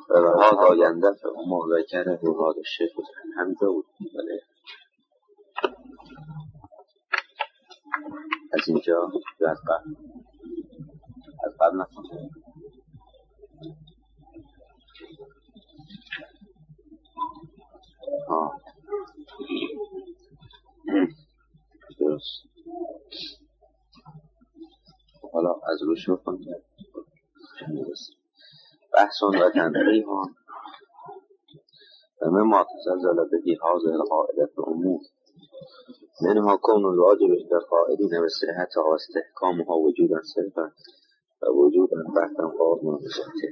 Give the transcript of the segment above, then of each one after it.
و ها آینده ما ذکره مراد الشیخ همینجا بود. بله از اینجا یا از قبل نکنه درست. حالا از روش رو کنیم بحثون و تنقیحان و مما تزلزل به هذه القاعدة الأمور منها كون الواجب عند القائلين بصحتها واستحكامها وجودا صرفا و وجودا بحثا قائما بذاته.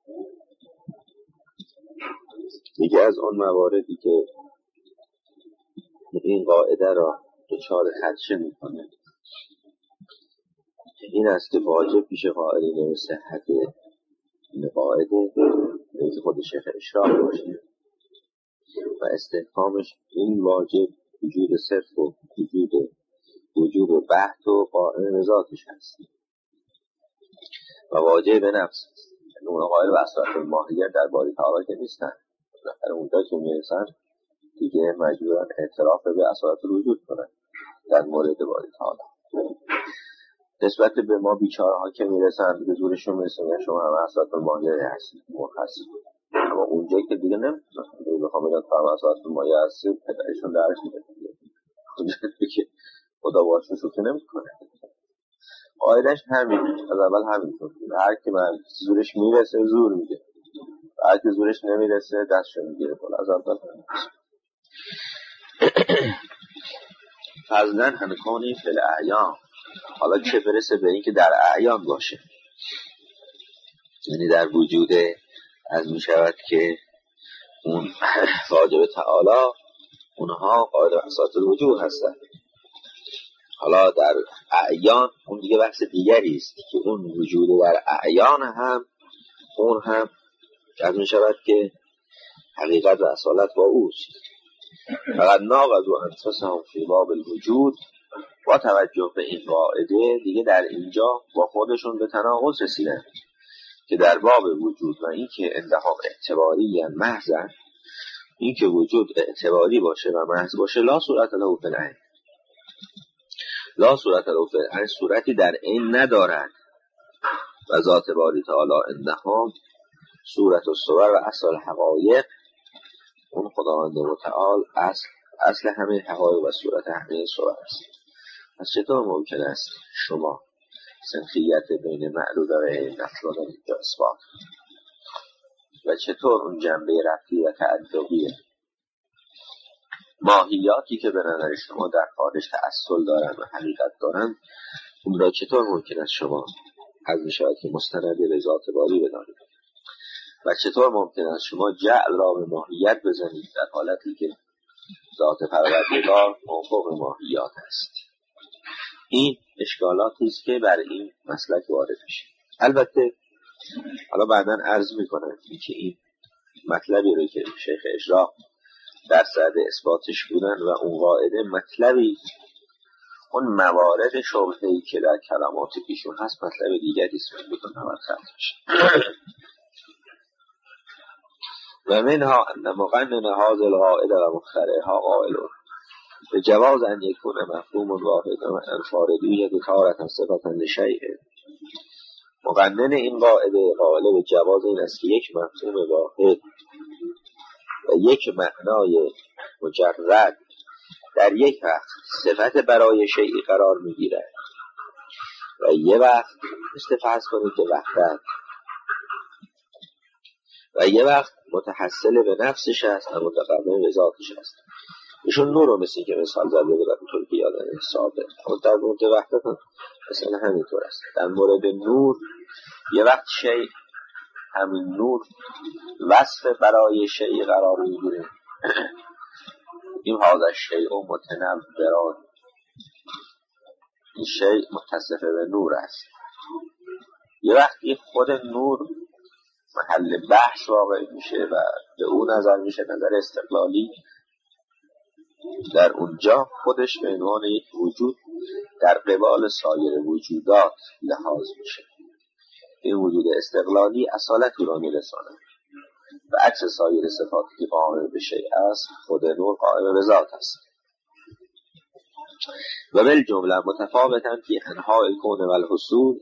دیگه از اون مواردی که این قاعده را دچار خدشه میکنه این است که واجب پیش قائلین به صحت این قاعده که خود شیخ اشراق باشه و استحکامش این واجب وجود صرف و وجود بحث و قائم ذاتش هست و واجب به نفس است. اون قائل و اسرار ماهیت در باری تعالی که نیستن در اونجا که میرسن دیگه مجبورن اعتراف به اسرار وجود کنن در مورد باری تعالی. نسبت به ما بیچاره ها که میرسن به زورشون میرسن شما هم اسرار ماهیت هستید مرخصی، اما اونجا که دیگه نمیتونن بخوام بگن فرم اسرار ماهیت هستید پدرشون درش میده اونجا که خدا باشون شوخی نمیکنه. قاعدش همین از اول همینطور هر کی من زورش میرسه زور میده و هر کی زورش نمیرسه دستشو میگیره بالا از اول فضلا همکانی فی الاعیان. حالا چه برسه به این که در اعیان باشه، یعنی در وجود از میشود که اون واجب تعالی اونها قائل به اساس الوجوه هستن. حالا در اعیان اون دیگه بحث دیگری است که اون وجود در اعیان هم اون هم از میشود که حقیقت و اصالت با اوست. فقط ناقضوا انفسهم فی باب الوجود با توجه به این قاعده دیگه در اینجا با خودشون به تناقض رسیدن که در باب وجود و این که انتها اعتباری یا محضن، این که وجود اعتباری باشه و محض باشه لا صورت له فی العین، لا صورت له فی العین صورتی در این ندارد و ذات باری تعالی انها صورت الصور و اصل الحقایق، اون خداوند متعال اصل همه حقایق و صورت همه صور است. پس چطور ممکن است شما سنخیت بین معلول و غیر نفلان اینجا اثبات و چطور اون جنبه رفتی و تعدقی ماهیاتی که به نظر شما در خارج تأصل دارن و حقیقت دارن اون را چطور ممکن است شما از میشود که مستند به ذات باری بدانید و چطور ممکن است شما جعل را به ماهیت بزنید در حالتی که ذات پروردگار موفوق ماهیات است. این اشکالاتی است که برای این مسلک وارد میشه. البته حالا بعداً عرض میکنم که این مطلبی رو که شیخ اشراق در صدد اثباتش بودن و اون قاعده مطلبی اون موارد شبهه‌ای که در کلمات پیشون هست مطلب دیگری است میتونم خطش و منها ان مقنن هذه القاعده و مخترعها قائلون به جواز ان یکون مفهوم واحد و الفاردیه تارة صفة لشیء. مقنن این قاعده قائل به جواز این است که یک مفهوم واحد و یک معنای مجرد در یک وقت صفت برای شیئی قرار میگیره و یه وقت فرض کنید که وحدت و یه وقت متحصل به نفسش هست و متقدم به ذاتش هست. ایشون نور رو مثل که مثال زده بود اونطور که یادن ثابت، اما در مورد وحدت هم مثلا همینطور است. در مورد نور یه وقت شیء همین نور وصف برای شیء قرار میگیره، این هذا شیء متنوران، این شیء متصف به نور است. یه وقتی خود نور محل بحث واقع میشه و به اون نظر میشه نظر استقلالی، در اونجا خودش به عنوان یک وجود در قبال سایر وجودات لحاظ میشه. این وجود استقلالی اصالت او را میرسانه و عکس سایر صفاتی که قائم به شیء است، خود نور قائم به ذات است. و بالجمله متفاوتا فی انواع الکون و الحصول،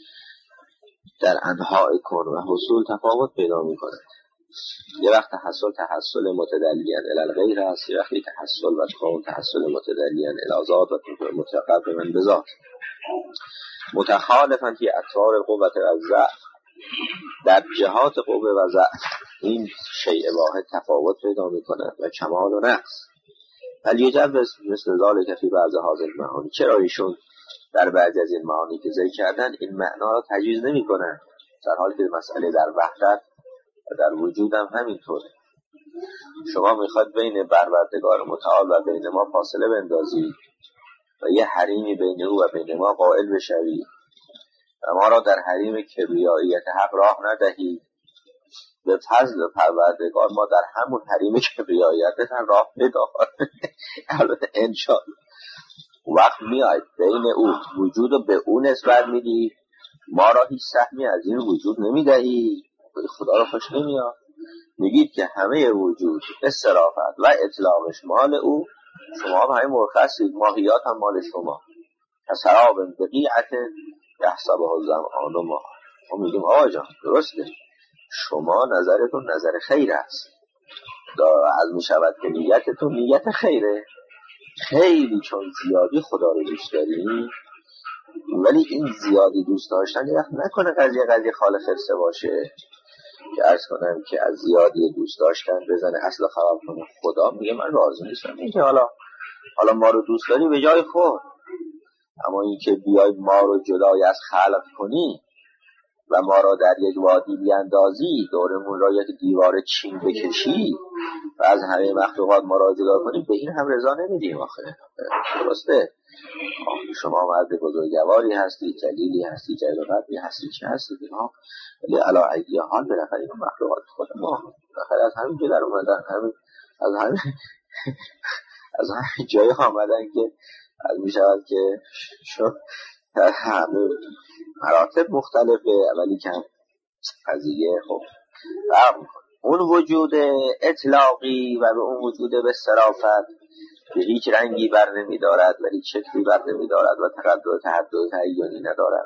در انواع کون و حصول تفاوت پیدا می‌کند. یه وقت تحصل متدلیاً الی الغیر است، یه وقتی تحصل و کون تحصل متدلیاً الی ذات و متقرباً بذات. متخالفاً فی اطوار قوت و ضعف، در جهات قوه و ضعف این شیء واحد تفاوت پیدا می‌کند و کمال و نقص. ولی یجوز مثل ذالک فی بعض هذه المعانی، چرا ایشون در بعضی از این معانی که ذکر کردن این معنا را تجویز نمی‌کنند، در حالی که مسئله در وحدت و در وجود هم همینطوره. شما میخواد بین پروردگار متعال و بین ما فاصله بندازی و یه حریمی بین او و بین ما قائل بشوی و ما را در حریم کبریاییت حق راه ندهی. به فضل پروردگار ما در همون حریم کبریاییت راه پیدا البته انشاءالله وقت میاد بین او وجود رو به او نسبت میدی، ما را هیچ سهمی از این وجود نمیدهی، خدا را خوش نمیاد. میگید که همه وجود استرافت و اطلاقش مال او، شما هم همه مرخصید، ماهیات هم مال شما. کسراب بقیعت یحسبه الظمآن ماء. ما میگیم آقا جان درسته، شما نظرتون نظر خیر است، از میشود که نیتتون نیت خیره، خیلی چون زیادی خدا رو دوست داریم، ولی این زیادی دوست داشتن یه وقت نکنه قضیه خال خرسه باشه که عرض کنم که از زیادی دوست داشتن بزنه اصل خراب کنه. خدا میگه من راضی نیستم این که حالا ما رو دوست داری به جای خود، اما این که بیای ما رو جدای از خلق کنی و ما را در یک وادی بیاندازی، دورمون را یک دیوار چین بکشی و از همه مخلوقات ما را جدا کنی، به این هم رضا نمیدیم. آخه درسته شما مرد بزرگواری هستی، جلیلی هستی، جلیل قدری هستی، چه هستی اینها، ولی علی ایدی حال بالاخره این مخلوقات خود ما بالاخره از همین جا در اومدن، از همین جای آمدن که از میشود که در همه مراتب مختلفه، ولی که قضیه خب اون وجود اطلاقی و به اون وجود به صرافت به هیچ رنگی بر نمی دارد و هیچ شکلی بر نمی دارد و تحدد تعیینی ندارد.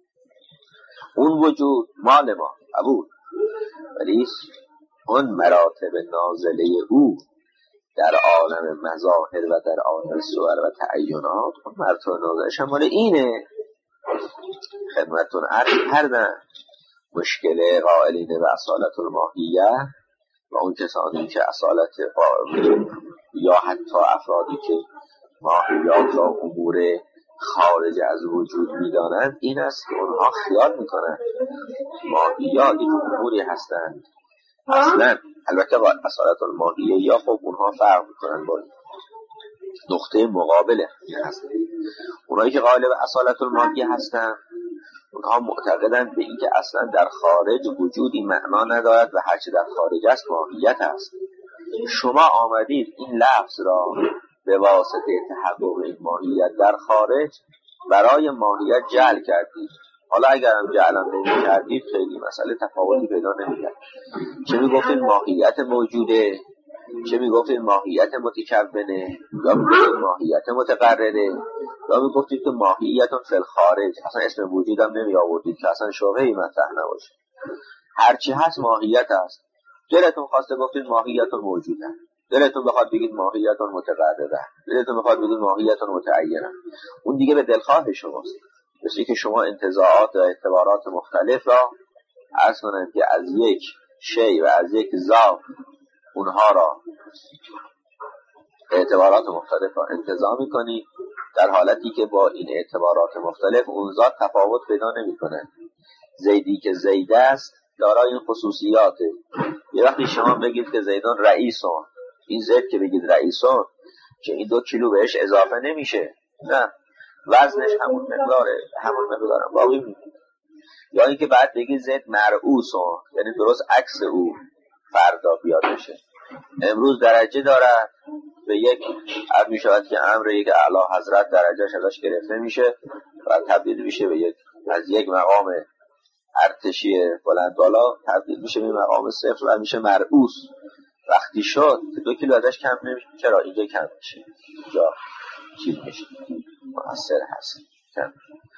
اون وجود مال ما قبول، ولی اون مراتب نازله او در عالم مظاهر و در عالم صور و تعینات، اون مراتب نازلش هم مال اینه. خدمتون عرض کردن مشکل قائلین به اصالت الماهیه و اون کسانی که اصالت یا حتی افرادی که ماهیات را امور خارج از وجود میدانند این است که اونها خیال میکنند ماهیات یک اموری هستند اصلا. البته با اصالت الماهیه یا خب اونها فرق میکنند با نقطه مقابل هستند. اونایی که قائل به اصالت الماهیه هستند اونها معتقدند به این که اصلا در خارج وجودی معنا ندارد و هرچی در خارج است ماهیت است. شما آمدید این لفظ را به واسطه تحقق این ماهیت در خارج برای ماهیت جعل کردید. حالا اگرم جعلم نمی کردید خیلی مسئله تفاوتی پیدا نمی کرد. چه می گفتید ماهیت موجوده، چه می گفتید ماهیت متکونه، یا می گفتید ماهیت متقرره، یا می گفتید که ماهیتون فی الخارج، اصلا اسم وجودم نمی آوردید که اصلا شبهه‌ای مطرح نباشه. هرچی هست ماهیت است. دلتون خواسته گفتید ماهیتون موجوده، دلتون بخواد بگید ماهیتون متقرره، دلتون بخواد بگید ماهیتون متعینه، اون دیگه به دلخواه شماست. مثل که شما انتزاعات و اعتبارات مختلف را عرض کنند که از یک شی و از یک ذات اونها را اعتبارات مختلف را انتزاع می‌کنید، در حالتی که با این اعتبارات مختلف اون ذات تفاوت پیدا نمی‌کنه. زیدی که زید است دارای این خصوصیاته. یه وقتی شما بگید که زیدان رئیسون، این زید که بگید رئیسون که این 2 کیلو بهش اضافه نمیشه، نه وزنش همون مقداره، همون مقدارم باقی میمونه. یا اینکه بعد بگید زید مرعوسون، یعنی درست عکس او فردا بیاد بشه. امروز درجه دارد به یک عرض می شود که امر یک اعلی حضرت درجهش ازش گرفته میشه و تبدیل میشه به یک از یک مقام ارتشی بلند بالا تبدیل میشه به مقام صفر و میشه مرعوس. وقتی شد 2 کیلو ازش کم نمیشه. چرا اینجا کم میشه، اینجا چیز میشه، مؤثر هست کم.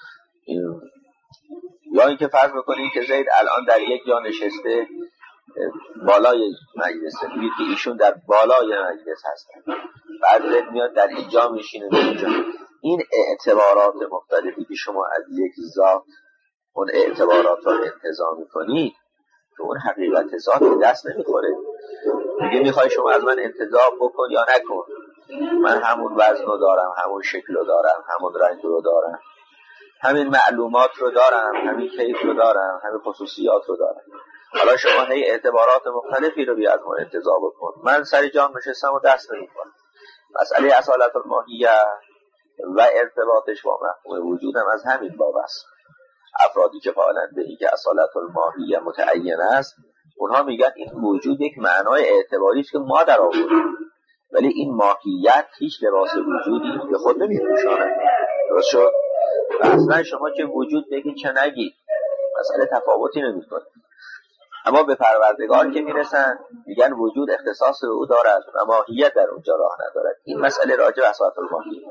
یا اینکه فرض بکنید که زید الان در یک جا نشسته بالای مجلسه، میگید که ایشون در بالای مجلس هستن، بعد زید میاد در اینجا میشینه در اینجا. این اعتبارات مختلفی که شما از یک ذات اون اعتبارات رو انتزاع میکنید که اون حقیقت ذات دست نمیخوره. میگه میخوای شما از من انتزاع بکن یا نکن، من همون وزن رو دارم، همون شکل رو دارم، همون رنگ رو دارم، همین معلومات رو دارم، همین کیف رو دارم، همین خصوصیات رو دارم. حالا شما هی اعتبارات مختلفی رو بیا از من انتزاع بکن، من سر جام نشستم و دست نمیکنم. مسئله اصالت الماهیه و ارتباطش با مفهوم وجودم از همین باب است. افرادی که قائلن به اینکه اصالت الماهیه متعین است، اونها میگن این وجود یک معنای اعتباری است که ما در آوردیم، ولی این ماهیت هیچ لباس وجودی به خود نمیپوشاند. درست شد؟ و اصلا شما که وجود بگید چه نگید، مسئله تفاوتی نمیکنه. اما به پروردگار که میرسن میگن وجود اختصاص به او دارد و ماهیت در اونجا راه ندارد. این مسئله راجع به اصالت الماهیه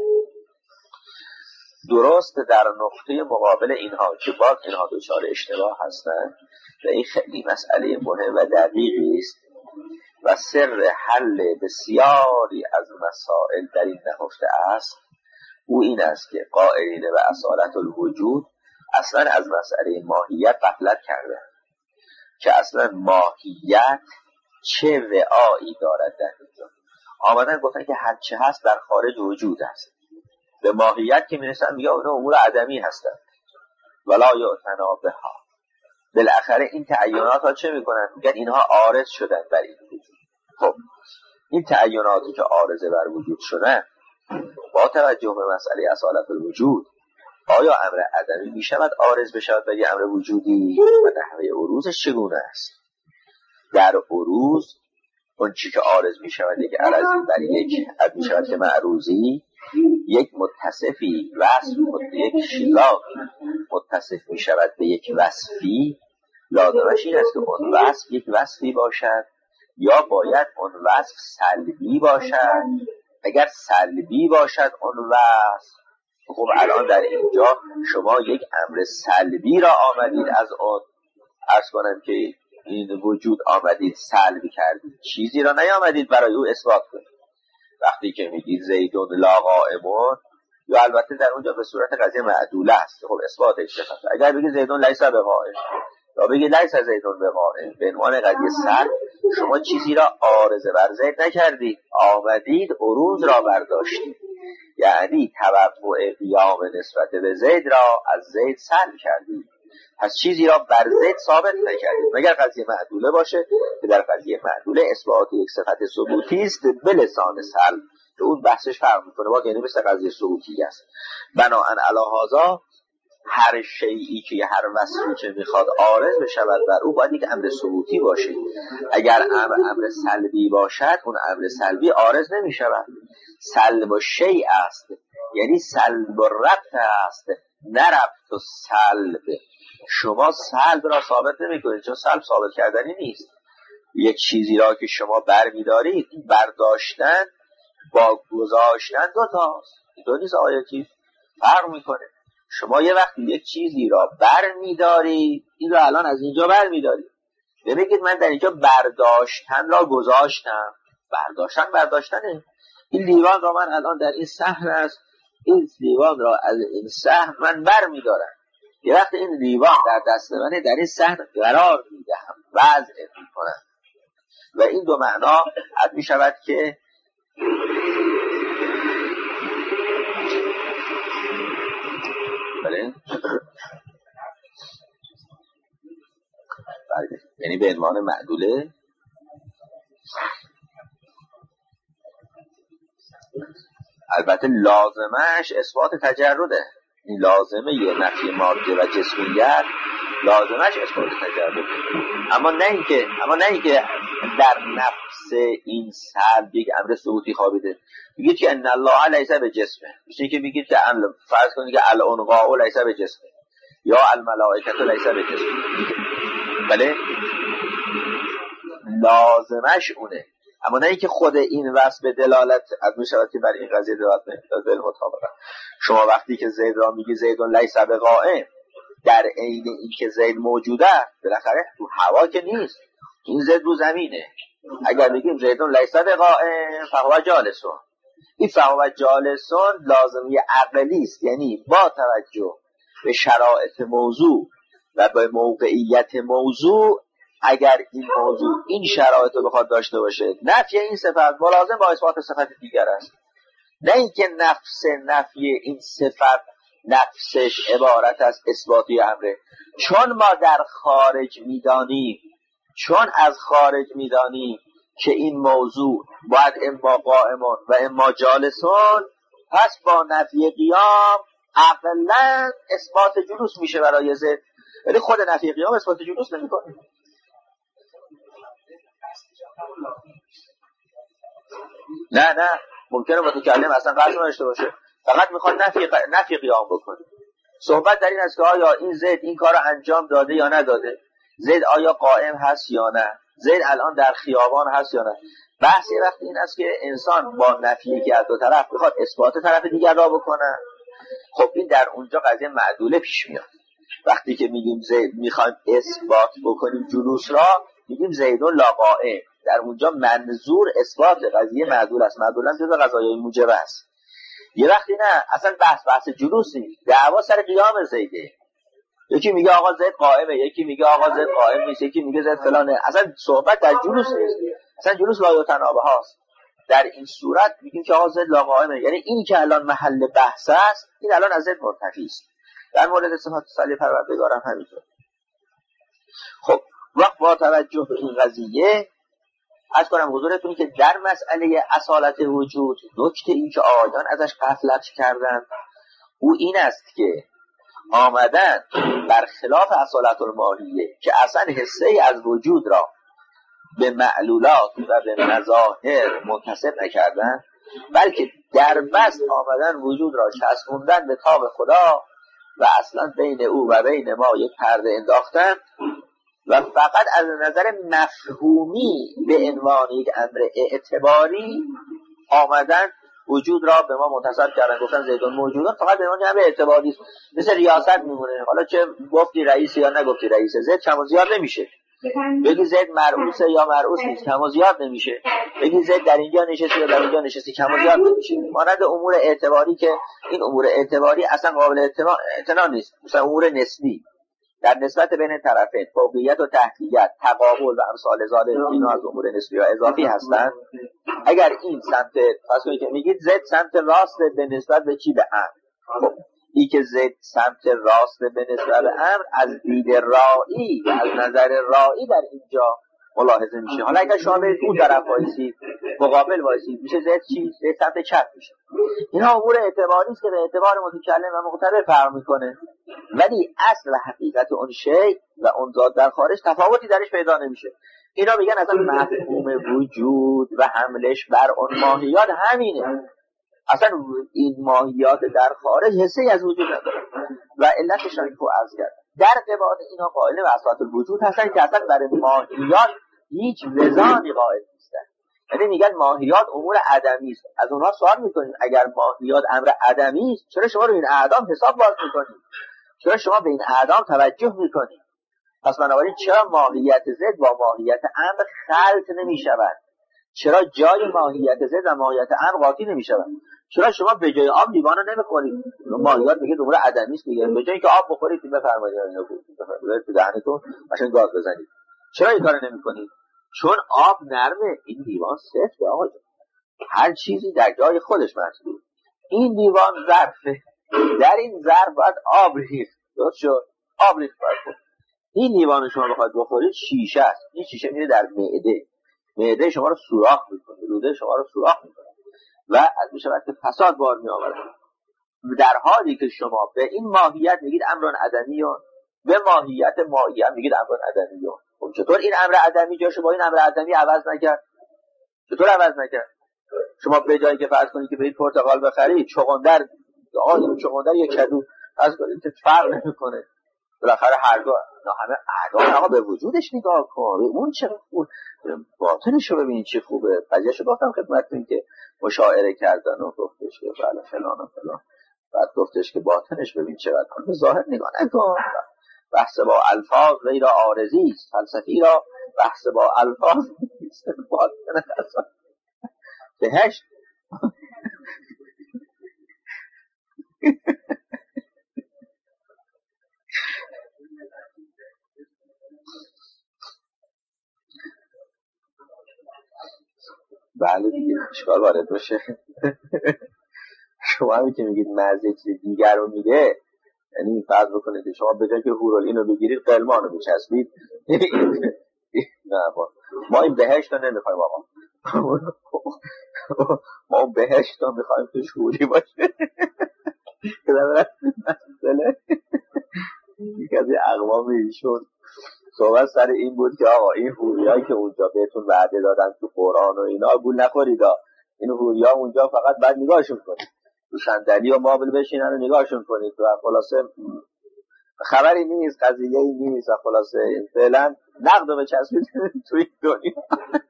درست در نقطه مقابل اینها که باز اینها دچار اشتباه هستند و این خیلی مسئله مهم و دقیقی است و سر حل بسیاری از مسائل در این نهفته است. او این است که قائلین به اصالت الوجود اصلا از مسئله ماهیت غفلت کرده، که اصلا ماهیت چه وعایی دارد در اینجا. آمدن گفتن که هر چه هست در خارج وجود است. به ماهیت که میرسن میگه اونها امور عدمی هستن ولا یعتنا بها. بالاخره این تعینات ها چه میکنن؟ میگن اینها عارض شدن بر این وجود. خب این تعیناتی که عارض بر وجود شدن، با توجه به مسئله اصالت الوجود، آیا امر عدمی میشود عارض بشود بر امر وجودی و نحوه عروضش چگونه است؟ در عروض اون چی که عارض میشود یک عرضی بر یک عد میشود که معروضی، یک متصفی وصف یک شیلا متصف میشود به یک وصفی. لازمش این است که اون وصف یک وصفی باشد یا باید اون وصف سلبی باشد. اگر سلبی باشد اون وصف، خب الان در اینجا شما یک امر سلبی را آمدید از اون، عرض کنم که این وجود آمدید سلبی کردید، چیزی را نیامدید برای او اثبات کنید. وقتی که میگید زیدون لا قائمون، یا البته در اونجا به صورت قضیه معدوله است، خب اثباتش چه خاطر؟ اگر بگید زیدون لیس بقائم یا بگید لیس زیدون بقائم، به عنوان قضیه سلب شما چیزی را عارضه بر زید نکردید، آمدید عروض را برداشتید، یعنی توقع قیام نسبت به زید را از زید سلب کردید. پس چیزی را بر زید ثابت نکردید مگر قضیه معدوله باشه، که در قضیه معدوله اثبات یک صفت ثبوتی است به لسان سلب که اون بحثش فرق میکنه با، یعنی مثل قضیه ثبوتی است. بناهن علی هذا هر شیئی که هر وصفی که میخواد عارض بشود بر او باید یک امر ثبوتی باشه. اگر امر سلبی باشد اون امر سلبی عارض نمیشود. سلب و شیء است، یعنی سلب و ربط است، نه ربط و سلب. شما سلب را ثابت نمی کنید چون سلب ثابت کردنی نیست. یک چیزی را که شما بر می دارید، برداشتن با گذاشتن دو تاست، دو نیز آیاتی فرق می کنه. شما یه وقتی یک چیزی را بر می دارید، این را الان از اینجا بر می دارید، ببینید من در اینجا برداشتن را گذاشتم. برداشتنه. این لیوان را من الان در این صحن است، این لیوان را از این صحن من بر می دارم. یه وقت این لیوان در دست منه، در این صحن قرار می دهم، وضع می کنم. و این دو معنا حد می شود که بله یعنی به عنوان معدوله. البته لازمش اثبات تجرده. این لازمه یه نفی ماده و جسمیت، لازمش اثبات تجرده. اما نه اینکه در نفس این سلب یک امر ثبوتی خوابیده. میگید که ان الله لیس بجسمه، میشه که میگید که فرض کنید که الانقاء لیس بجسمه، یا الملائکه لیس بکسب، بله لازمش اونه، اما نه اینکه خود این وصف به دلالت از میشود که برای این قضیه دلالت نمیداد. بالمطابقه شما وقتی که زید را میگی زیدون لیس بقائم، در عین این که زید موجوده، بالاخره تو هوا که نیست، این زید رو زمینه. اگر بگیم زیدون لیس بقائم فهو جالسون، این فهو جالسون لازمی عقلی است، یعنی با توجه به شرایط موضوع و به موقعیت موضوع، اگر این موضوع این شرایط رو بخواد داشته باشه، نفی این صفت ملازم با اثبات صفت دیگر است. نه اینکه نفی این صفت نفسش عبارت از اثباتی امره، چون ما در خارج میدانیم، چون از خارج میدانیم که این موضوع باید اما قائمون و اما جالسون، پس با نفی قیام عقلاً اثبات جلوس میشه برای زید، ولی خود نفی قیام اثبات جلوس نمیکنه. نه ممکنه متکلم اصلا قصد نداشته باشه، فقط میخواد نفی قیام بکنه. صحبت در این است که آیا این زید این کار رو انجام داده یا نداده، زید آیا قائم هست یا نه، زید الان در خیابان هست یا نه. بحث یه وقت این است که انسان با نفی که از دو طرف میخواد اثبات طرف دیگر را بکنه. خب این در اونجا قضیه معدوله پیش میاد. وقتی که میگیم زید میخوایم اثبات بکنیم جلوس را، میگیم زیدون لا قائم، در اونجا منظور اثبات قضیه معدول است. معدول هم جزو قضایای موجبه است. یه وقتی نه اصلا بحث جلوس نیست، دعوا سر قیام زیده. یکی میگه آقا زید قائمه، یکی میگه آقا زید قائم نیست، یکی میگه زید فلانه. اصلا صحبت در جلوس نیست، اصلا جلوس لا یتنابه هاست. در این صورت میگیم که آقا زید لا قائمه، یعنی این که الان محل بحث است این الان از زید مرتفی است. در مورد صفات صالح پروردگار هم همینطور. خب وقت با توجه به این قضیه عرض کنم حضورتون که در مسئله اصالت وجود نکته این که آیان ازش غفلت کردن او این است که آمدن برخلاف اصالت الماهیه که اصلا حصه از وجود را به معلولات و به مظاهر منتسب نکردن، بلکه در بس آمدن وجود را چسبوندن به تاب خدا و اصلا بین او و بین ما یک پرده انداختن و فقط از نظر مفهومی به عنوان یک امر اعتباری آمدن وجود را به ما منتسب کردن، گفتن زیدون موجوده، فقط به عنوان امر اعتباری است. مثل ریاست میمونه، حالا چه گفتی رئیس یا نگفتی رئیس، زید کم و زیاد نمیشه. بگی زید مرعوسه یا مرعوس نیست، کم و زیاد نمیشه. بگی زید در اینجا نشستی یا در اینجا نشستی، کم و زیاد نمیشه. مانند امور اعتباری که این امور اعتباری اصلا قابل اعتنا نیست، مثلا امور نسبی در نسبت بین طرفین، فوقیت و تحتیت، تقابل و امثال ذالک، اینا از امور نسبی و اضافی هستند. اگر این سمت پس که میگید زید سمت راست به نسبت به چی؟ به امر. خب این که زید سمت راست به نسبت به امر از دید رائی و از نظر رائی در اینجا ملاحظه میشه. حالا اگر شما برید اون طرف وایسید، مقابل وایسید، میشه زید چی؟ زید سمت چپ میشه. اینا امور اعتباری است که به اعتبار متکلم و مقتبل فرق میکنه، ولی اصل و حقیقت اون شی و اون ذات در خارج تفاوتی درش پیدا نمیشه. اینا میگن اصلا مفهوم وجود و حملش بر اون ماهیات همینه، اصلا این ماهیات در خارج حصه‌ای از وجود نداره و علتش رو عرض کرد. در قبال اینا قائل به اصالت الوجود هستن که اصلا برای ماهیات هیچ وزانی قائل نیستن، یعنی میگن ماهیات امور عدمی است. از اونها سوال میکنیم اگر ماهیات امر عدمی است چرا شما رو این اعدام حساب باز میکنید؟ چرا شما به این اعدام توجه میکنید؟ پس بنابراین چرا ماهیت زد با ماهیت امر خلط نمیشود؟ چرا جای ماهیت زد و ماهیت امر قاطی نمیشود؟ چرا شما به جای آب لیوان رو نمیخورید؟ ماهیات میگه امور عدمی است، میگه به جای که آب بخورید بفرمایید اینو بذارید تو دهنتون مثلا گاز بزنید. چرا این کارو نمیکنید؟ چون آب نرمه، این لیوان سفته. آقا هر چیزی در جای خودش مطلوب. این لیوان ظرفه، در این ظرف باید آب ریخت، درست شد؟ آب ریخت باید. این لیوان شما بخواید بخورید شیشه است، این شیشه میره در معده شما رو سوراخ میکنه، روده شما رو سوراخ میکنه و از میشود که فساد بار میآورد. در حالی که شما به این ماهیت میگید امر عدمیون، به ماهیت ماهی هم میگید امر عدمیون. خب چطور این امر عدمی جاشو با این امر عدمی عوض نکرد؟ چطور عوض نکرد؟ شما به جایی که فرض کنید که برید پرتقال بخرید، چغندر یا کدو از کنید که فرق نمیکنه. هر دو همه اعدام آقا به وجودش نگاه کن، اون چه خوب باطنش رو ببین چه خوبه. قضیه‌شو گفتم خدمتتون که مشاعره کردن و گفتش که بله فلان و فلان، بعد گفتش که باطنش ببین چقدر کن، به ظاهر نگاه نکن. بحث با الفاظ غیر عارضی است، فلسفی را بحث با الفاظ نیست، باطن اصلا بهشت. بله دیگه اشکال وارد بشه. شما همین که میگید مزه چیز دیگر رو میده، یعنی فرض بکنید که شما به جای که هورالعین رو بگیرید قلمان رو بچسبید. نه ما این بهشت رو نمیخوایم آقا، ما بهشت رو میخوایم که شوری باشه. یک از اقوام ایشون صحبت سر این بود که آقا این حوریایی که اونجا بهتون وعده دادن تو قرآن و اینا گول نخورید، این حوریا اونجا فقط بعد نگاهشون کنید، تو صندلی و مابل بشینن و نگاهشون کنید و خلاصه خبری نیست، قضیه ای نیست و خلاصه فعلا نقد رو بچسبید تو این دنیا.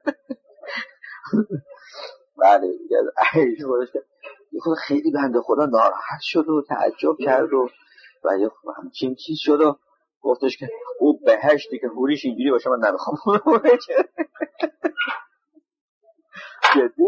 بله خود خیلی بنده خدا ناراحت شد و تعجب کرد و همچین چیز شد و گفتش که او بهشتی که حوریش اینجوری باشه من نمیخوام. جدی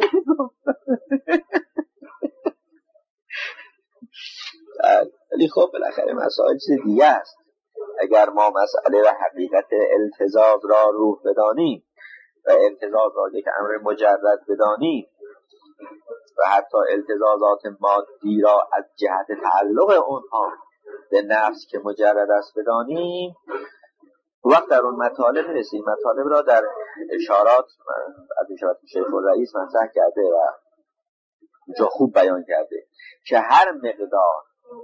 ولی خب بالاخره مسائل چیز دیگه است. اگر ما مسئله و حقیقت التزاز را روح بدانیم و التزاز را یک امر مجرد بدانیم و حتی التزازات مادی را از جهت تعلق اونها به نفس که مجرد است بدانیم، وقت در اون مطالب میرسیم. مطالب را در اشارات از اشارات شیخ الرئیس مطرح کرده و اونجا خوب بیان کرده که هر مقدار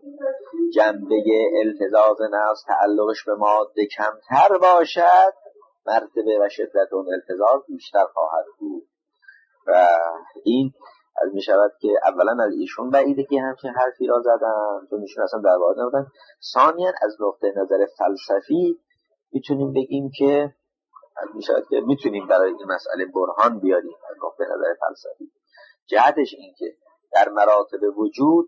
جنبه التزاز نفس تعلقش به ماده کمتر باشد، مرتبه و شدت اون التزاز بیشتر خواهد بود. و این از می شود که اولا از ایشون بعیده که همچین حرفی را زدن، چون ایشون اصلا در واقع نبودن. ثانیاً از نقطه نظر فلسفی میتونیم بگیم که می شود که میتونیم برای این مسئله برهان بیاریم. از نقطه نظر فلسفی جهتش این که در مراتب وجود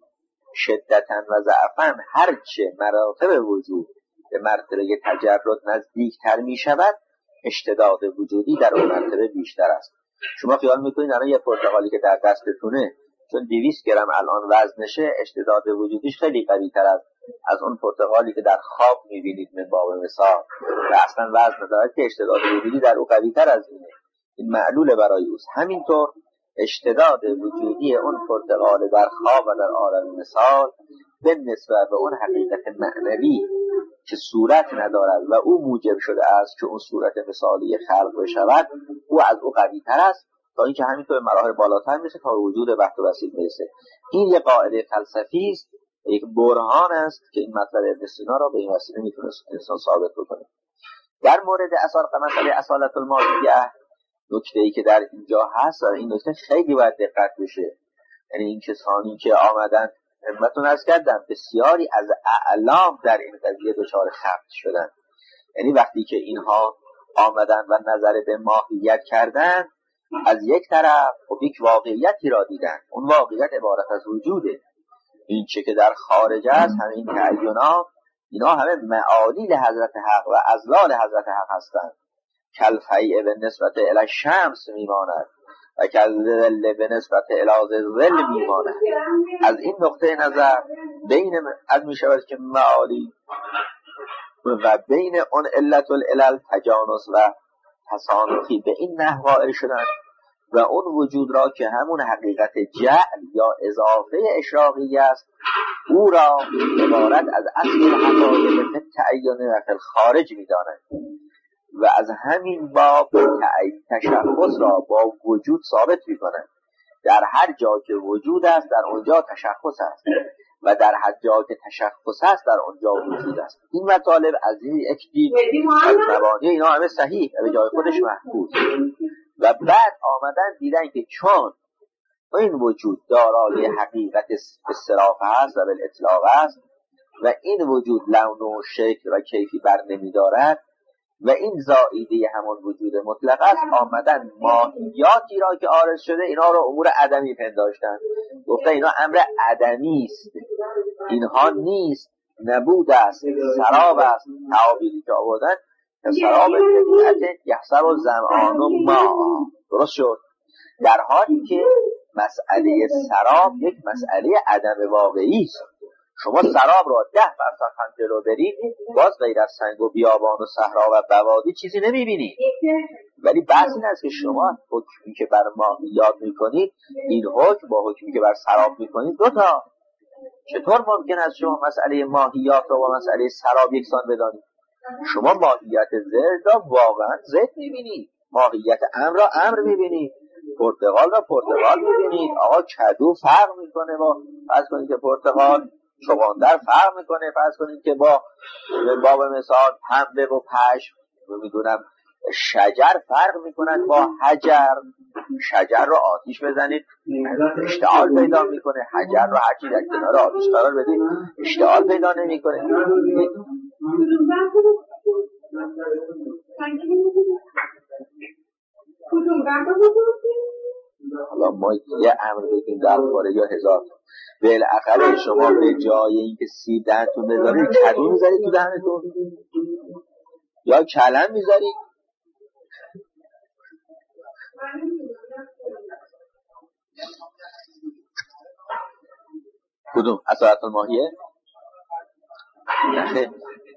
شدتاً و ضعفاً هرچه مراتب وجود به مرتبه تجرد نزدیکتر می شود، اشتداد وجودی در اون مرتبه بیشتر است. شما خیال میکنید الان یه پرتقالی که در دستتونه چون 200 گرم الان وزنشه، اشتداد وجودیش خیلی قوی تر از اون پرتقالی که در خواب میبینید من باب مثال و اصلا وزن نداره که اشتداد وجودی در او قوی تر از اینه. این معلوله برای اوست. همینطور اشتداد وجودی اون پرتقال در خواب و در عالم مثال به نسبت به اون حقیقت معنوی که صورت ندارد و او موجب شده است که اون صورت مثالی خلق بشود، او از او قوی تر است تا اینکه همینطور مراحل بالاتر میشه تا وجود بحت و بسیط میرسه. این یک قاعده فلسفی است، یک برهان است که این مطلب ابن سینا را به این وسیله میتونه انسان ثابت بکنه. در مورد مسئله اصالت المادیه، نکته‌ای که در اینجا هست، این نکته خیلی باید دقت بشه. یعنی این کسانی که آمدن خدمتتون عرض کردم بسیاری از اعلام در این قضیه دچار خبط شدن. یعنی وقتی که اینها آمدن و نظر به ماهیت کردن، از یک طرف و یک واقعیتی را دیدن، اون واقعیت عبارت از وجوده. این چه که در خارج است، همین تعینات، اینا همه معالیل حضرت حق و ازلال حضرت حق هستند. کالفیء به نسبت الی الشمس میماند و کالظل به نسبت الی الظل میماند. از این نقطه نظر بین از می شود که معالی و بین اون علت العلل تجانس و تصانفی به این نحو قائل شدن و اون وجود را که همون حقیقت جعل یا اضافه اشراقی است، او را عبارت از اصل حقایق به تعین و فی الخارج می‌دانند و از همین باب تشخص را با وجود ثابت می‌کنند. در هر جا که وجود است در اونجا تشخص است و در هر جا که تشخص است در اونجا وجود است. این مطالب از این اکدید از مبانی اینا همه صحیح به جای خودش محفوظ و بعد آمدن دیدن که چون این وجود دارای حقیقت استراف است و بالاطلاق است و این وجود لون و شکل و کیفی بر نمیدارد و این زائیده همون وجود مطلق است، آمدن ماهیاتی را که عارض شده اینا را امور عدمی پنداشتن، گفتن اینا امر عدمی است، اینها نیست، نبود است، سراب است. تعابیری که آوردن سراب طبیعت یحسب و ظمآن و ماء، درست شد، در حالی که مسئله سراب یک مسئله عدم واقعی است. شما سراب را 10 فرسخ جلو برید، باز غیر از سنگ و بیابان و صحرا و بوادی چیزی نمیبینید. ولی بحث این است که شما حکمی که بر ماهیات میکنید، این حکم با حکمی که بر سراب میکنید دوتا. چطور ممکن است شما مسئله ماهیات را با مسئله سراب یکسان بدانید؟ شما ماهیت زرد را واقعا زرد میبینید، ماهیت امر را امر میبینید، پرتقال را پرتقال میبینید. آقا کدو فرق میکنه با، فرض کنید که پرتقال، چغندر فرق میکنه، فرض کنید که با باب مثال پنبه و پشم، میدونم شجر فرق میکنن با حجر. شجر رو آتیش بزنید اشتعال پیدا میکنه، حجر رو هرچی در کنار آتیش قرار بدید اشتعال پیدا نمیکنه. حالا ما یه امر بگیم در باره یا 1000 بالاخره شما به جای اینکه سیب دهنتون بذارید کدو میذارید تو دهنتون یا کلم میذارید. کدوم؟ اصالت الماهیه؟ نه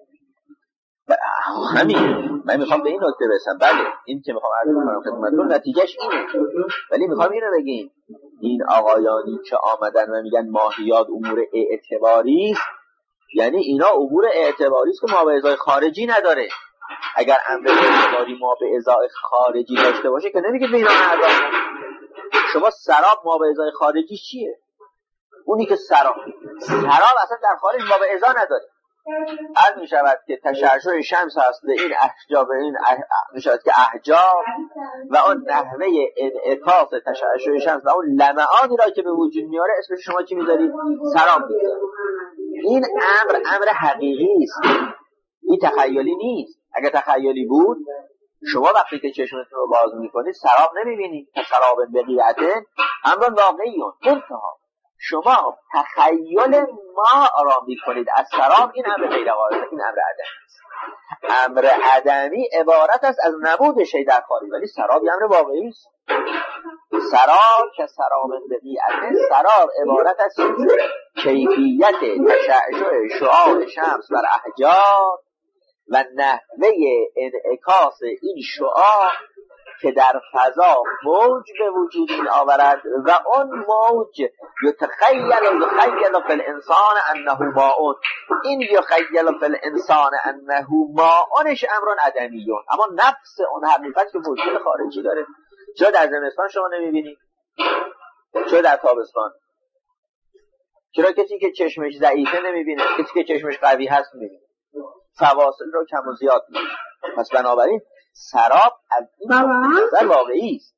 همین من میخوام به این نکته برسم. بله این که میخوام عرض کنم خدمتتون نتیجهش اینه، ولی میخوام اینو بگیم این آقایانی که آمدن و میگن ماهیات امور اعتباری است، یعنی اینا امور اعتباری است که ما به ازای خارجی نداره. اگر امر اعتباری ما به ازای خارجی داشته باشه که نمیگه به اینا نداره. شما سراب ما به ازای خارجی چیه؟ اونی که سراب اصلا در خارج ما به ازا نداره. عرض می شود که تشعشع شمس هست به این احجاب، این می شود که احجاب و اون نحوه انعکاس تشعشع شمس و اون لمعانی را که به وجود میاره اسمش شما چی میذارید؟ سراب میذارید. این امر حقیقی است، این تخیلی نیست. اگر تخیلی بود شما وقتی که چشمتون رو باز میکنید سراب نمیبینید. سراب بقیعته امر واقعیون. انتها شما تخیل ما را میکنید از سراب، این امر غیر واقعی، این امر عدمی است. امر عدمی عبارت است از نبود شی در خارج، ولی سراب امر واقعی است. سراب که سراب بقیعته، سراب عبارت است از کیفیت تشعشع شعاع شمس بر احجار و نحوه انعکاس این شعاع که در فضا موج به وجود این آورد و اون موج یتخیل فی الانسان انه ماء. این یخیل فی الانسان انه ماءش امر عدمیون، اما نفس اون حقیقت که موجود خارجی داره. چرا در زمستان شما نمیبینید؟ چرا در تابستان؟ چرا کسی که چشمش ضعیفه نمیبینه، کسی که چشمش قوی هست میبینه؟ فواصل رو کم و زیاد میبینه. پس بنابراین سراب از این نظر واقعی است.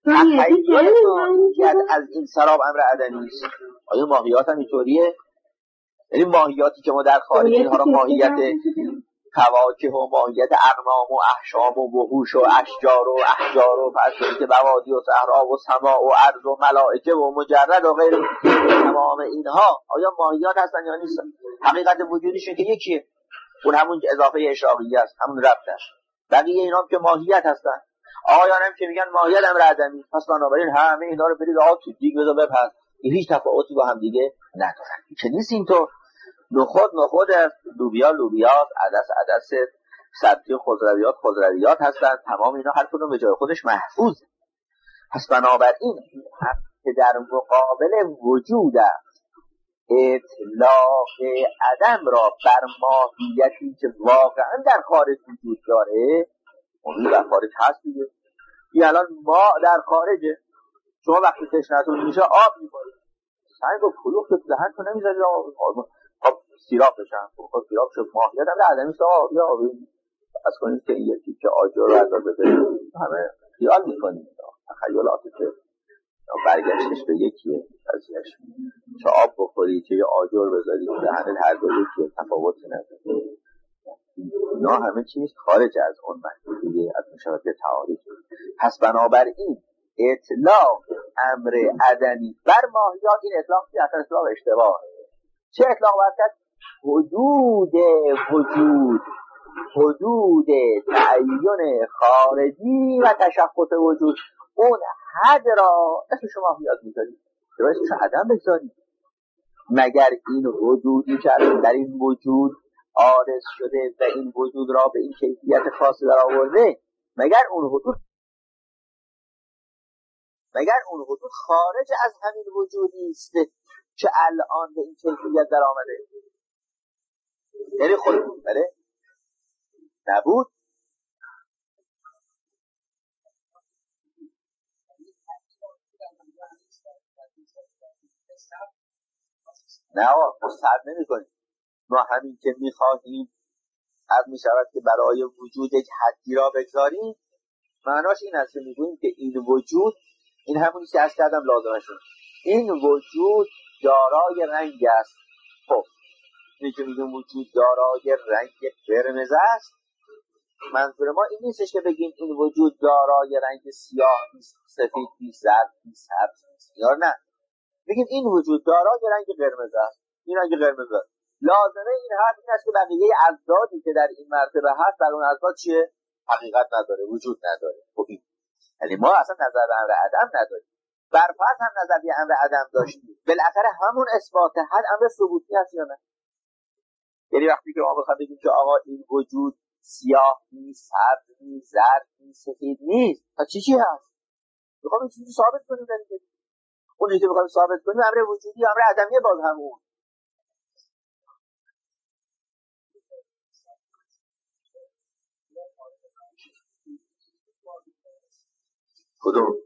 تخیل از این سراب امر عدمی است. آیا ماهیات هم اینطوریه؟ یعنی ماهیاتی که ما در خارج اینها را ماهیت فواکه و ماهیت اقنام و احشام و وحوش و اشجار و احجار و فرسوی که بوادی و صحرا و سماع و ارض و ملائکه و مجرد و غیر تمام اینها آیا ماهیات هستن یا نیستن؟ حقیقت وجودشون که یکیه، اون همون اضافه اشراقیه است، همون ربطش. بقیه اینا هم که ماهیت هستن. آقایان هم که میگن ماهیت امر عدمی، پس بنابراین همه اینا رو برید آب تو دیگ بذار بپز، هیچ تفاوتی با هم دیگه ندارن. که نیست اینطور. نخود لوبیات عدس سبزی خضرویات هستن. تمام اینا هر کدوم به جای خودش محفوظه. پس بنابراین که در مقابل وجود اطلاق عدم را بر ماهیتی که واقعا در خارج وجود داره، اون در خارج هست دیگه. این الان ما در خارجه، شما وقتی تشنه‌تون میشه آب می‌خورید، سنگ و کلوخ تو دهنتون نمیذارید خب سیراب بشن. خب سیراب شد ماهیت هم عدمی است. یا از کنید که یکی که آجر رو عذاب بده همه خیال میکنید، تخیلاتی که برگشتش به یکیه قضیهش. چه آب بخوری چه یه آجر بذاری که دهنت هر دو یکیه، تفاوتی نداره. اینا همه چیز خارج از اون محدودیه از مشاهده تعاریف. پس بنابراین اطلاق امر عدمی بر ماهیات، این اطلاق چی؟ اصلا اطلاق اشتباه. چه اطلاق برکت؟ حدود تعین خارجی و تشخص وجود. اون حد را اسمش ماهیات میذارید، درستش عدم بگذارید. مگر این وجودی که در این وجود عارض شده و این وجود را به این کیفیت خاصی در آورده، مگر اون حدود خارج از همین وجودی است که الان به این کیفیت در آمده؟ یعنی خود بله نبود. نه مستحب نمی کنیم. ما همین که می خواهیم حد می شود که برای وجود یک حدی را بگذاریم، معناش این است که می گوییم که این وجود، این همونی که از کردم لازمشون، این وجود دارای رنگ است. خب اینی که میگیم وجود دارای رنگ قرمز است، منظور ما این نیستش که بگیم این وجود دارای رنگ سیاه نیست، سفید نیست، زرد نیست، سبز نیست، یا نه، بگیم این وجود دارای رنگ قرمز است. این رنگ قرمز است. لازمه این حرف این است که بقیه اضدادی که در این مرتبه هست در اون اضداد چیه؟ حقیقت نداره، وجود نداره. خب این یعنی ما اصلا نظر به امر عدم نداریم. برفرض هم نظریه امر عدم داشتیم، بالاخره همون اثبات حد امر ثبوتی هست یا نه؟ یعنی وقتی که ما بخوایم بگیم که آقا این وجود سیاه نیست، سبز نیست، زرد نیست، سفید نیست، تا چی هست؟ میخوام این چیزی ثابت کنیم. اونی که میخوایم ثابت کنیم امر وجودی، امر عدمیه. باز همون کدوم؟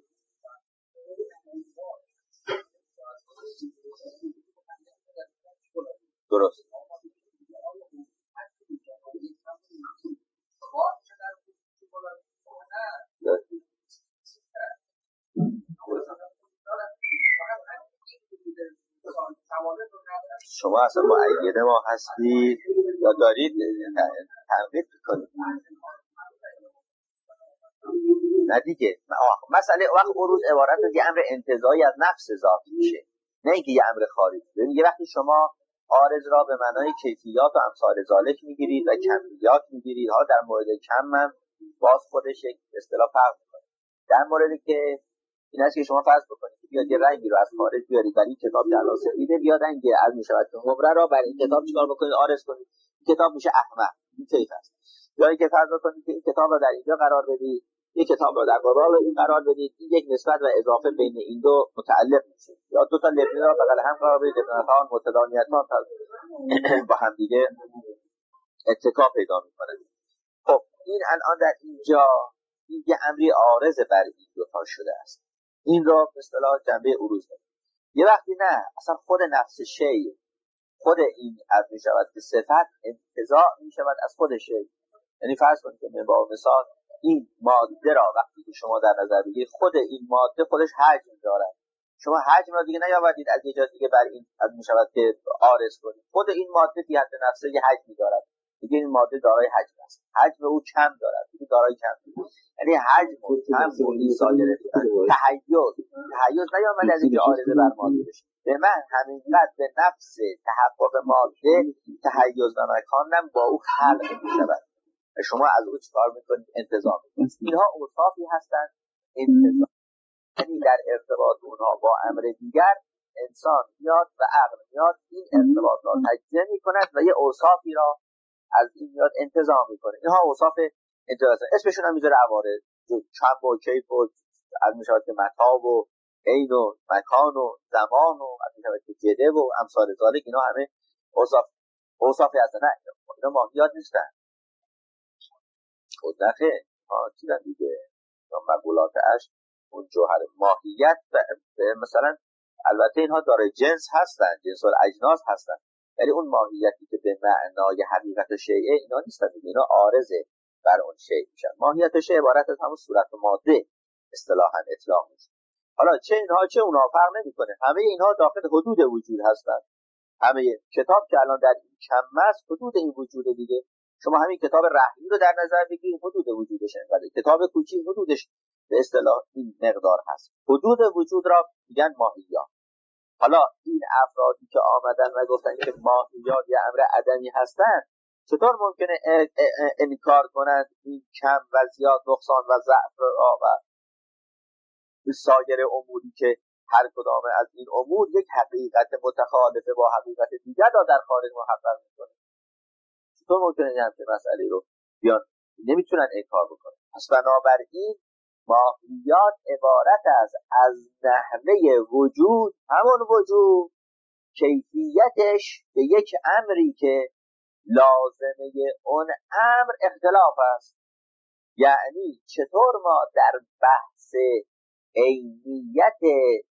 درست. شما اصلا معید ما هستید یا دارید تنقیح کنید؟ نه دیگه. مسئله وقت عروض عبارت از یه امر انتزاعی از نفس ذاتی میشه، نه اینکه یه امر خارجی. ببین یه وقتی شما عارض را به معنای کیفیات و امثال ذالک میگیرید و کمیات میگیرید، ها در مورد کم من باز خودش یک اصطلاح فرق میکنه. در موردی که این است که شما فرض بکنید بیاد یه رنگی رو از خارج بیارید، برای این کتاب که الان سفیده بیاد رنگ از میشود که حمره را برای این کتاب چیکار بکنید؟ عارض کنید، کتاب میشه احمر. این کیف است. یا اینکه فرض بکنید که این کتاب را در اینجا قرار بدید، یک کتاب را در قبال این قرار بدید، این یک نسبت و اضافه بین این دو متعلق میشه. یا دو تا لبنه را بغل هم قرار بدید، لبنه‌ها متدانیتان با هم دیگه اتکا پیدا میکنه. خب این الان در اینجا این یه امری عارض بر این دو تا شده است. این را به اصطلاح جنبه عروض داریم. یه وقتی نه، اصلا خود نفس شیء، خود این از میشود که صفت انتزاع میشود از خود شیء. یعنی فرض کنید که با مثال این ماده را وقتی که شما در نظر بگیرید، خود این ماده خودش حجم دارد. شما حجم را دیگه نیاوردید از یه جا دیگه بر این از میشود که عارض کنید. خود این ماده فی حد نفسه یه حجمی دارد. دیگه این ماده دارای حجم است. حجم او کم دارد. دیگه دارای کم. یعنی حجم و کم و ایسا گرفتن. تحیز نیامد از اینکه عارضه بر ماده بشه. به من همینقدر به نفس تحقق ماده تحیز و مکانم با او خلق میشود. شما از او چکار میکنید؟ انتظام میکنید. اینها اوصافی هستند انتظام. یعنی در ارتباط اونها با امر دیگر انسان میاد و عقل میاد، این ارتباط را تجزیه میکند و یه اوصافی را از این میاد انتظام میکنه. اینها اوصاف انتظام. اسمشون هم میذاره عوارض، کم و کیف و از میشود که متا و عین و مکان و زمان و از میشود که جده و امثال ذالک. اینا همه اوصافی هستن. نه اینا ماهیات نیستن. خود نخه چیزن دیگه. مقولات عشق اون جوهر ماهیت مثلا البته اینها داره جنس هستن، جنس و اجناس هستن، ولی اون ماهیتی که به معنای حقیقت شیء اینا نیستن. اینا عارضه بر اون شیء میشن. ماهیت شیء عبارت از همون صورت و ماده اصطلاحاً اطلاق میشه. حالا چه اینها چه اونها فرق نمیکنه، همه اینها داخل حدود وجود هستند. همه کتاب که الان در این کم است حدود این وجود دیگه. شما همین کتاب رحمی رو در نظر بگیرید، حدود وجودش انقدر. کتاب کوچیک حدودش به اصطلاح این مقدار هست. حدود وجود را میگن ماهیات. حالا این افرادی که آمدن و گفتن که ماهیات یا امر عدمی هستند، چطور ممکنه انکار کنند این کم و زیاد، نقصان و ضعف را و سایر اموری که هر کدام از این امور یک حقیقت متخالفه با حقیقت دیگر را در خارج محقق میکنه؟ چطور ممکنه این همچین مسئله رو بیان نمیتونن انکار بکنن؟ پس بنابراین ماهیات عبارت از نحوه وجود، همون وجود کیفیتش به یک امری که لازمه اون امر اختلاف است. یعنی چطور ما در بحث عینیت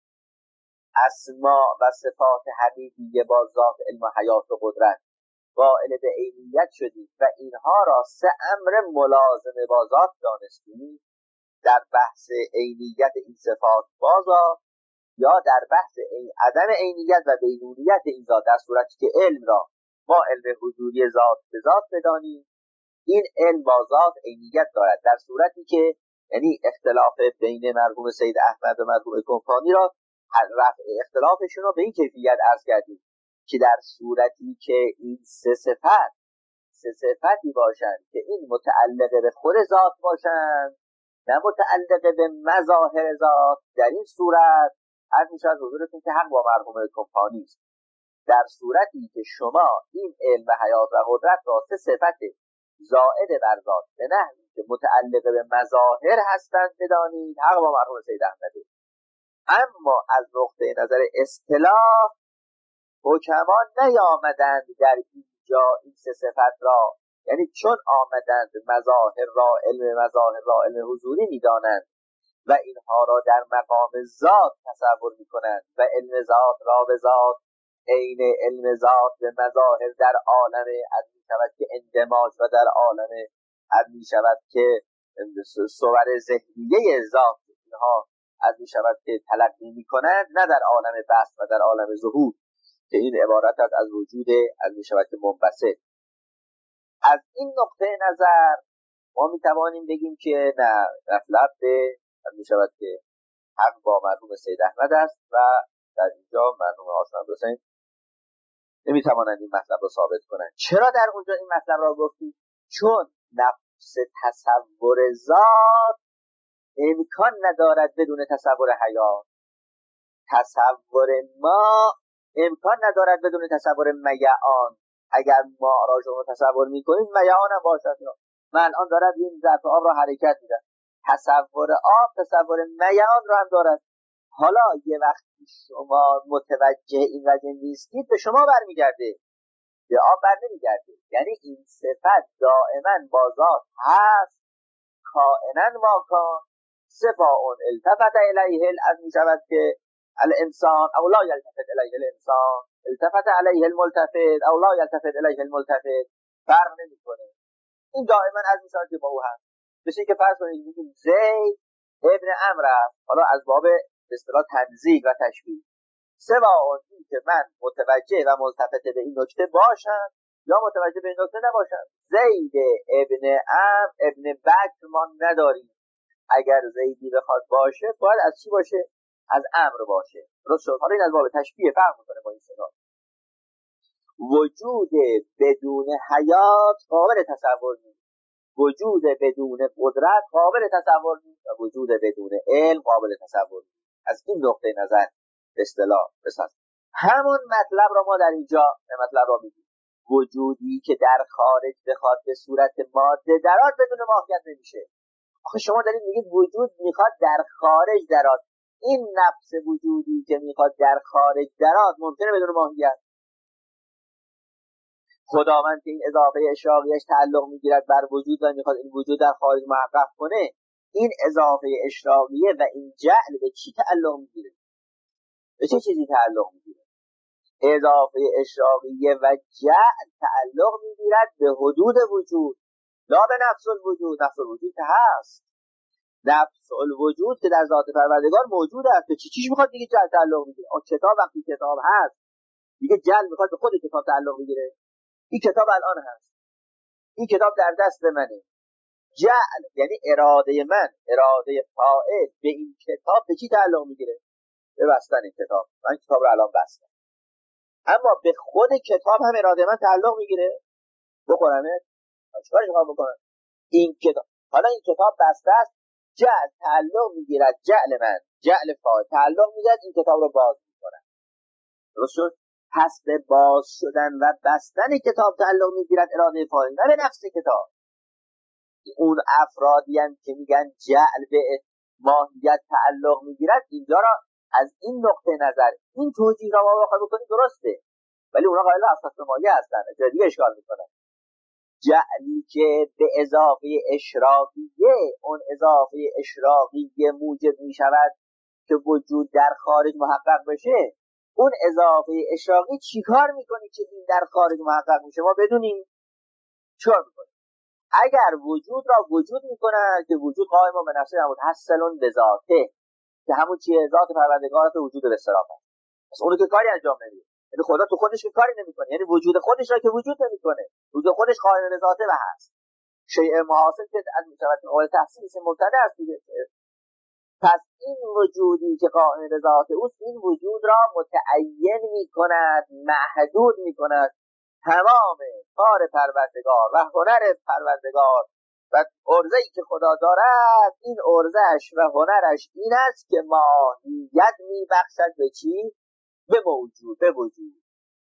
اسما و صفات حقیقیه با ذات علم و حیات و قدرت قائل به عینیت شدیم و اینها را سه امر ملازمه با ذات دانستیم، در بحث عینیت این صفات بازا یا در بحث عدم عینیت و بینونیت این ذات، در صورتی که علم را ما علم حضوری ذات به ذات بدانیم، این علم با ذات عینیت دارد. در صورتی که یعنی اختلاف بین مرحوم سید احمد و مرحوم کنفانی را رفع اختلافشون رو به این کیفیت عرض کردیم که در صورتی که این سه صفتی باشند که این متعلق به خود ذات باشند نه متعلق به مظاهر ذات، در این صورت عرض می‌شود حضورتون که حق با مرحوم کنفانی است. در صورتی که شما این علم و حیات و قدرت را سه صفت زائد بر ذات به نحوی که متعلق به مظاهر هستند بدانید، حق با مرحوم سید احمده. اما از نقطه نظر اصطلاح حکما نیامدند در اینجا این سه صفت را، یعنی چون آمدند مظاهر را علم حضوری میدانند و اینها را در مقام ذات تصور میکنند و علم ذات را به ذات عین علم ذات به مظاهر در عالم از می شود که اندماج و در عالم از می شود که صور ذهنیه ذات اینها از می شود که تلقی می کنند، نه در عالم بسط و در عالم ظهور که این عبارت از وجود از می شود که منبسط. از این نقطه نظر ما می توانیم بگیم که نه، غفلت از می شود که حق با مرحوم سید احمد است و در اینجا مرحوم حسن حسین نمی توانند این مطلب را ثابت کنند. چرا در اونجا این مطلب را گفتیم؟ چون نفس تصور ذات امکان ندارد بدون تصور حیات، تصور ما امکان ندارد بدون تصور میعان. اگر ما را شما تصور میکنید میعان هم باشد، من الان دارم این ظرف آب را حرکت میدم، تصور آب تصور میعان را هم دارد. حالا یه وقتی شما متوجه این وجه نیستید به شما برمیگرده، به آب بر نمیگرده. یعنی این صفت دائما با ذات هست، کائنا ما کان، صفاء التفت الیه از می شود که الانسان او لا یلتفت الیه الانسان، التفت الیه الملتفت او لا یلتفت الیه الملتفت، فرق نمیکنه. این دائما از می شود که با او هست. مثل که فرض کنید میگیم زید ابن عمرو، حالا از باب به اصطلاح تنزیه و تشبیه، سواء این که من متوجه و ملتفت به این نکته باشم یا متوجه به این نکته نباشم. زید ابن عمرو ابن بکر ما نداریم. اگر زیدی بخواد باشه باید از چی باشه؟ از امر باشه. درست شد؟ حالا این از باب تشبیه فرق میکنه با این صدا. وجود بدون حیات قابل تصور نیست، وجود بدون قدرت قابل تصور نیست و وجود بدون علم قابل تصور نیست. از این نقطه نظر به اصطلاح بساز همون مطلب را ما در اینجا مطلب را میگیم. وجودی که در خارج بخواد به صورت ماده درات بدون ماهیت نمیشه. آخه شما دارید میگید وجود میخواد در خارج درات، این نفس وجودی که میخواد در خارج درات ممکنه بدون ماهیت؟ خداوند که این اضافه اشراقیش تعلق میگیرد بر وجود و میخواد این وجود در خارج محقق کنه، این اضافه اشراقیه و این جعل به چی تعلق میگیره؟ به چه چیزی تعلق میگیره؟ اضافه اشراقیه و جعل تعلق میگیرد به حدود وجود، لا به نفس الوجود. نفس الوجود که هست، نفس الوجود که در ذات پروردگار موجود است. چیش میخواد دیگه جل تعلق بگیره؟ کتاب وقتی کتاب هست دیگه جل میخواد به خود کتاب تعلق بگیره؟ این کتاب الان هست، این کتاب در دست منه. جعل یعنی اراده من، اراده فاعل به این کتاب به چی تعلق میگیره؟ به بستن این کتاب. من کتاب رو الان بستم، اما به خود کتاب هم اراده من تعلق میگیره. بخورمه چیکارش میخوام بکنم؟ این کتاب، حالا این کتاب بسته است، جعل تعلق میگیرد، جعل من، جعل فاعل تعلق میگیرد، این کتاب رو باز میکنم. درست شد؟ پس به باز شدن و بستن کتاب تعلق میگیرد اراده فاعل، نه به نفس کتاب. اون افرادی هم که میگن جعل به ماهیت تعلق میگیرد، اینجا را از این نقطه نظر این توجیه را ما بخوایم بکنیم درسته، ولی اونا قائل اساس مایه هستن، جای دیگه اشکال میکنن. جعلی که به اضافه اشراقیه، اون اضافه اشراقیه موجب میشود که وجود در خارج محقق بشه، اون اضافه اشراقی چیکار میکنه که این در خارج محقق میشه؟ ما بدونیم چیکار میکنه. اگر وجود را وجود میکنه که وجود قائم و به نفسه متصل به ذاته، که همون چیه؟ ذات پروردگار تو وجود به اصطلاح است. پس اونو که کاری انجام نمیده، یعنی خدا تو خودش که کاری نمیکنه، یعنی وجود خودش را که وجود نمیکنه، وجود خودش قائم به ذاته و هست. شیء محاصل که از متوسط اول تحصیل اسم مبتدا است دیگه. پس این وجودی که قائم به ذات اوست، این وجود را متعین میکند، محدود میکند. تمام کار پروردگار و هنر پروردگار و عرضه‌ای که خدا دارد، این عرضه‌اش و هنرش این است که ماهیت میبخشد به چی؟ به موجود، به وجود.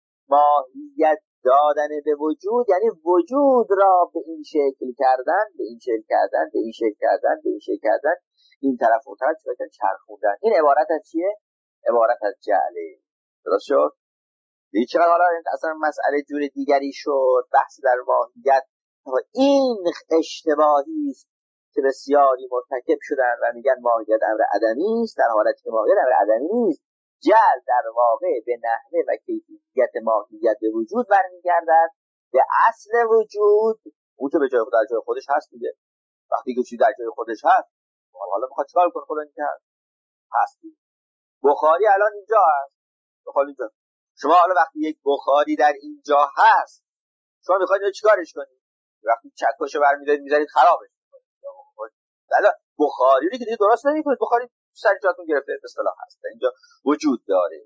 ماهیت دادن به وجود یعنی وجود را به این شکل کردن، به این شکل کردن، به این شکل کردن، به این شکل کردن، این طرف و طرف چرخوندن. این عبارت از چیه؟ عبارت از جعله. درست شد؟ دیگه چقدر حالا اصلا مسئله جور دیگری شد، بحث در ماهیت. این اشتباهی است که بسیاری مرتکب شدن و میگن ماهیت امر عدمی است، در حالتی که ماهیت امر عدمی نیست. جعل در واقع به نحوه و کیفیت ماهیت به وجود برمیگردد، به اصل وجود، اون که به جای خود در جای خودش هست دیگه. وقتی که چیز در جای خودش هست، حالا میخواد چیکار کنه؟ خدا اینکه هست. بخاری الان اینجا هست، بخاری اینجا. شما حالا وقتی یک بخاری در اینجا هست، شما میخواید اینو چیکارش کنید؟ وقتی چکشو برمی‌دارید میذارید خرابش می‌کنید. حالا بخاری رو که دیگه درست نمی‌کنید، بخاری سر جاتون گرفته به اصطلاح هست، اینجا وجود داره.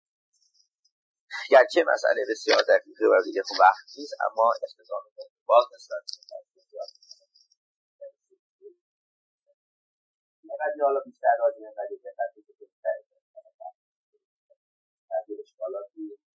گرچه مسئله بسیار دقیقه و دیگه خب وقت نیست، اما اختزام می‌کنید. باز نسبت اینقدر حالا بیشتر راجع به قضیه دقت کنید.